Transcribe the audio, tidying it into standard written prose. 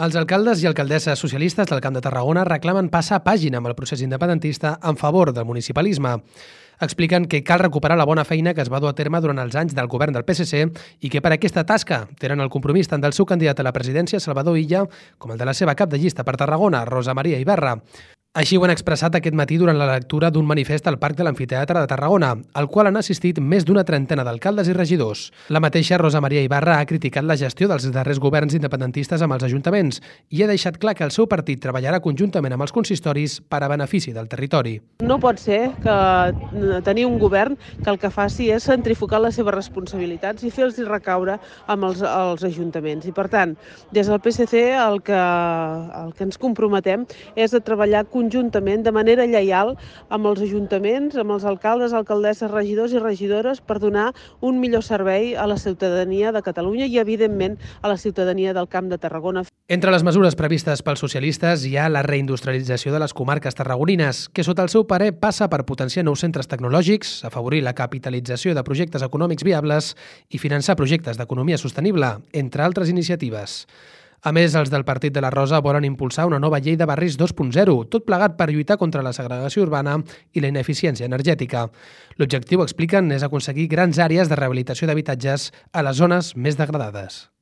Els alcaldes i alcaldesses socialistes del Camp de Tarragona reclamen passar pàgina amb el procés independentista en favor del municipalisme. Expliquen que cal recuperar la bona feina que es va dur a terme durant els anys del govern del PSC i que per aquesta tasca tenen el compromís tant del seu candidat a la presidència, Salvador Illa, com el de la seva cap de llista per Tarragona, Rosa Maria Ibarra. Així ho han expressat aquest matí durant la lectura d'un manifest al Parc de l'Amfiteatre de Tarragona, al qual han assistit més d'una trentena d'alcaldes i regidors. La mateixa Rosa Maria Ibarra ha criticat la gestió dels darrers governs independentistes amb els ajuntaments i ha deixat clar que el seu partit treballarà conjuntament amb els consistoris per a benefici del territori. No pot ser que tenir un govern que el que faci és centrifugar les seves responsabilitats i fer-los recaure amb els ajuntaments. I per tant, des del PSC el que ens comprometem és a treballar conjuntament, de manera lleial, amb els ajuntaments, amb els alcaldes, alcaldesses, regidors i regidores per donar un millor servei a la ciutadania de Catalunya i, evidentment, a la ciutadania del Camp de Tarragona. Entre les mesures previstes pels socialistes hi ha la reindustrialització de les comarques tarragonines, que sota el seu parer passa per potenciar nous centres tecnològics, afavorir la capitalització de projectes econòmics viables i finançar projectes d'economia sostenible, entre altres iniciatives. A més, els del Partit de la Rosa volen impulsar una nova llei de barris 2.0, tot plegat per lluitar contra la segregació urbana i la ineficiència energètica. L'objectiu, expliquen, és aconseguir grans àrees de rehabilitació d'habitatges a les zones més degradades.